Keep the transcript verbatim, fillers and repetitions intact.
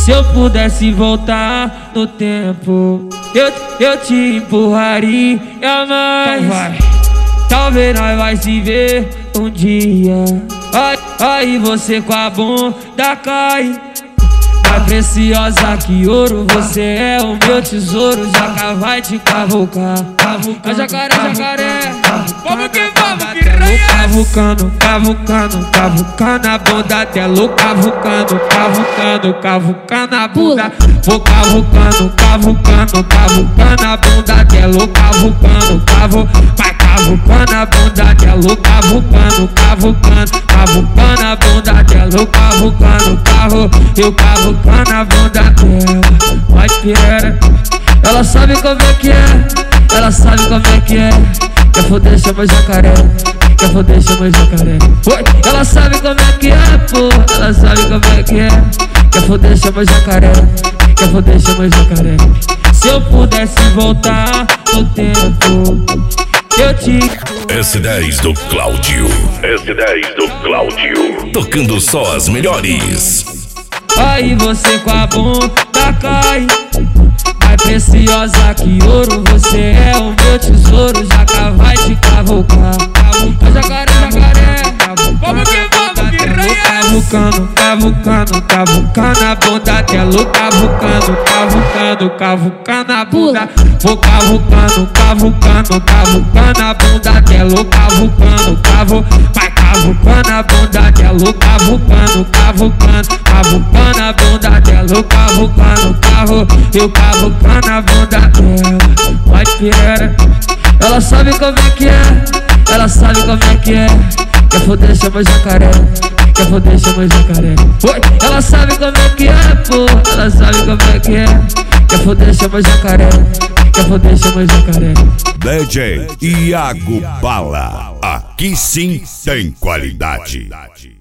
Se eu pudesse voltar no tempo, eu, eu te empurraria mais. Então vai. Talvez nós vai se ver um dia. Aí, aí você com a bunda cai. Mais preciosa que ouro, você é o meu tesouro. Jaca vai te cavucar. Cavucar, jacaré, jacaré. Vamos que vamos, piranha. Cavucando, cavucando, cavucando a bunda dela. Cavucando, cavucando, cavucando a bunda. Vou cavucando, cavucando, cavucando a bunda dela. Cavucando, cavu, vai cavucando a bunda dela. Cavucando, cavucando, cavucando a bunda dela. Cavucando, cavu, eu cavucando a bunda dela. Vai piranha. Ela sabe como é que é, ela sabe como é que é. Quer foder, chama jacaré. Quer foder, chama jacaré. Oi. Ela sabe como é que é, pô. Ela sabe como é que é. Quer foder, chama jacaré. Quer foder, chama jacaré. Se eu pudesse voltar no tempo, eu te... S dez do Cláudio. S dez do Cláudio. Tocando só as melhores. Aí você com a bunda cai. Mais preciosa que ouro, você é o meu tesouro. Jaca vai te cavucar. Cavucar, jacaré, jacaré. Vamos que vamos, piranha. Cavucando, cavucando, cavucando a bunda dela. Cavucando, cavucando, cavucando a bunda. Vou cavucando, cavucando, cavucando a bunda dela. Cavucando, cavu, vai cavucando a bunda dela. Cavucando, cavucando, cavucando a bunda dela. Cavucando, cavu, eu cavucando a bunda dela. Vai piranha. Ela sabe como é que é, ela sabe como é que é. Quer foder, chama jacaré. Quer foder, chama jacaré. Oi. Ela sabe como é que é, pô. Ela sabe como é que é. Quer foder, chama jacaré. Quer foder, chama jacaré. D J Iago Bala. Aqui sim tem qualidade.